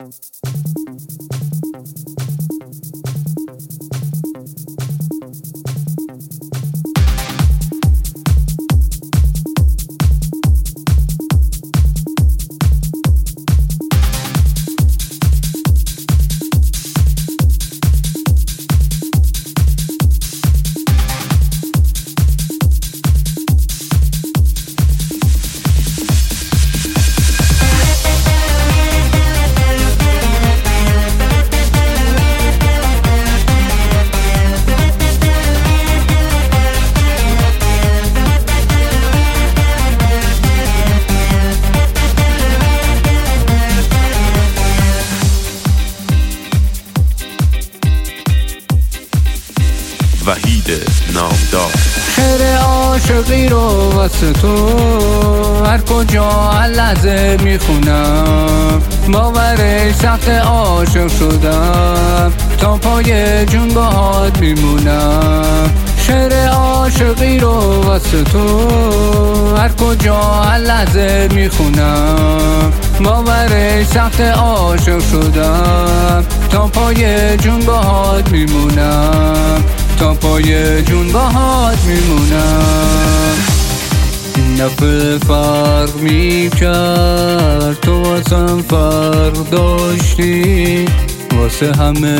وحید نامدار. شعر عاشقی رو واسه تو هر کجا هر لحظه میخونم، باورش سخت عاشق شدم، تا پای جون باهات میمونم. شعر عاشقی رو واسه تو هر کجا هر لحظه میخونم، باورش سخت عاشق شدم، تا پای جون باهات میمونم، تا پای جون باهات میمونم. این دفعه فرق میکرد، تو واسم فرق داشتی، واسه همه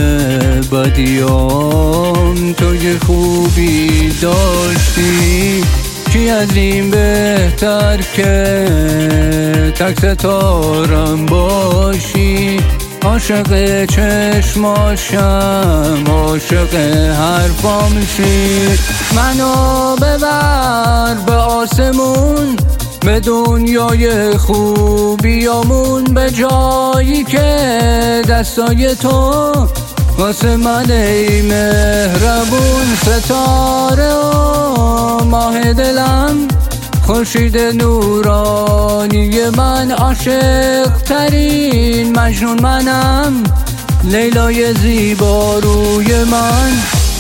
بدیام تو یه خوبی داشتی. کی از این بهتر که تک ستارم باشی، عاشق چشماشم، عاشق حرفام شی. منو ببر به آسمون، به دنیای خوبیامون، به جایی که دستای تو واسه من ای مهربون. ستاره و ماه دلم، خورشید نورانی من، عاشق ترین مجنون منم، لیلای زیباروی من.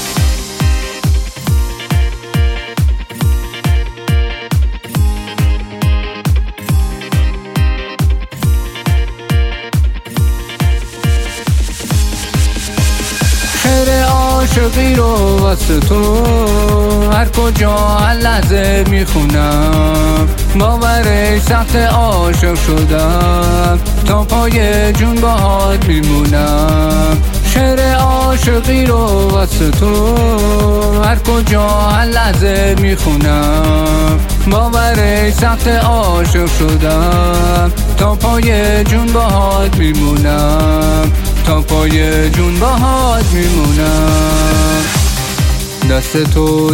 شعر عاشقی رو واسه تو هر کجا هر لحظه میخونم، باورش سخت عاشق شدم، تا پای جون باهات میمونم. شعر عاشقی رو واسه تو هر کجا هر لحظه میخونم، باورش سخت عاشق شدم، تا پای جون باهات میمونم، تا پای جون باهات میمونم. دست تو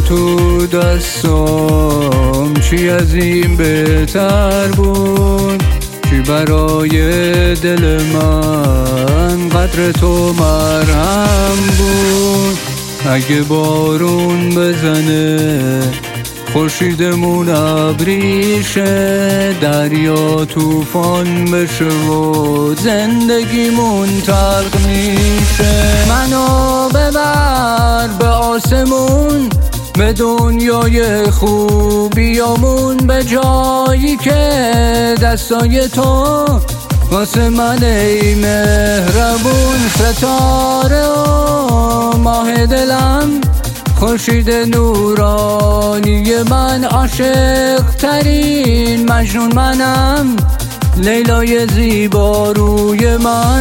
دستم، چی از این بهتر بود، چی برای دل من قدر تو مرهم بود. اگه بارون بزنه خورشیدمون ابریشه، دریا طوفان بشه و زندگیمون تلخ میشه. منو ببر به آسمون، به دنیای خوبیامون، به جایی که دستای تو واسه من ای مهربون. ستاره و ماه دلم، خورشید نورانی من، عاشق ترین مجنون منم، لیلای زیباروی من.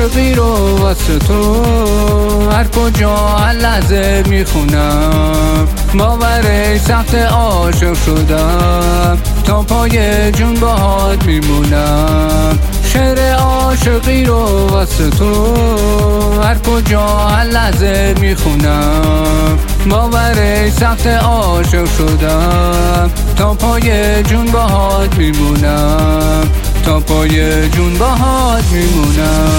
عاشقی رو واسه تو هر کجا هر لحظه میخونم. باور سخت عاشق شدم، تا پای جون باهات میمونم. شعر عاشقی رو واسه تو هر کجا هر لحظه میخونم. باور سخت عاشق شدم، تا پای جون باهات میمونم. تا پای جون باهات میمونم.